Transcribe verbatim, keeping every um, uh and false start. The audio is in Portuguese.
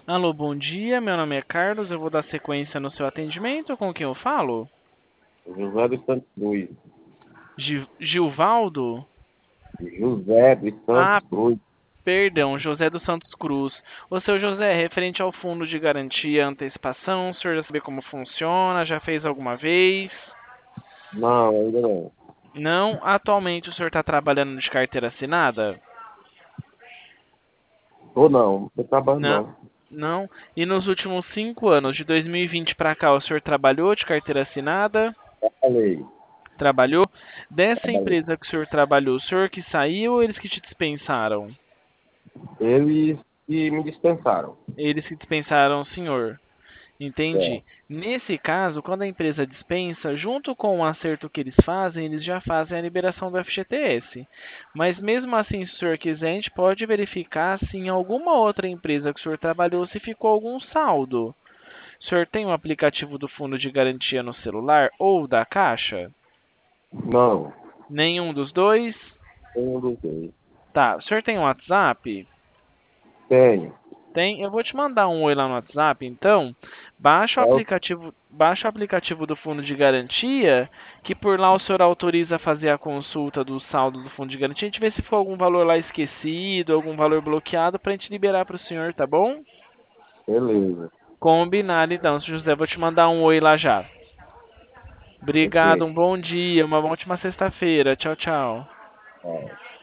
Alô, bom dia. Meu nome é Carlos. Eu vou dar sequência no seu atendimento. Com quem eu falo? José dos Santos Cruz. Gi- Gilvaldo? José dos Ah, Santos Cruz. perdão, José dos Santos Cruz. Ô, seu José, referente ao fundo de garantia antecipação, o senhor já sabe como funciona? Já fez alguma vez? Não, ainda não. Não? Atualmente o senhor está trabalhando de carteira assinada? Ou não, não tô trabalhando Não. não. Não? E nos últimos cinco anos, de dois mil e vinte para cá, o senhor trabalhou de carteira assinada? Trabalhei, Trabalhou? Dessa trabalhei. empresa que o senhor trabalhou, o senhor que saiu ou eles que te dispensaram? Eles que me dispensaram. Eles que dispensaram o senhor. É. Entendi. Nesse caso, quando a empresa dispensa, junto com o acerto que eles fazem, eles já fazem a liberação do F G T S. Mas mesmo assim, se o senhor quiser, a gente pode verificar se em alguma outra empresa que o senhor trabalhou, se ficou algum saldo. O senhor tem o aplicativo do fundo de garantia no celular ou da Caixa? Não, Nenhum dos dois? tenho dos dois. Tá. O senhor tem um WhatsApp? Tenho. Tem, eu vou te mandar um oi lá no WhatsApp, então. Baixa o É o aplicativo, baixa o aplicativo do fundo de garantia, que por lá o senhor autoriza a fazer a consulta do saldo do fundo de garantia. A gente vê se ficou algum valor lá esquecido, algum valor bloqueado pra gente liberar pro senhor, tá bom? beleza. Combinado então, seu José, vou te mandar um oi lá já. Ok. Obrigado, um bom dia, uma ótima sexta-feira. Tchau, tchau. Ó.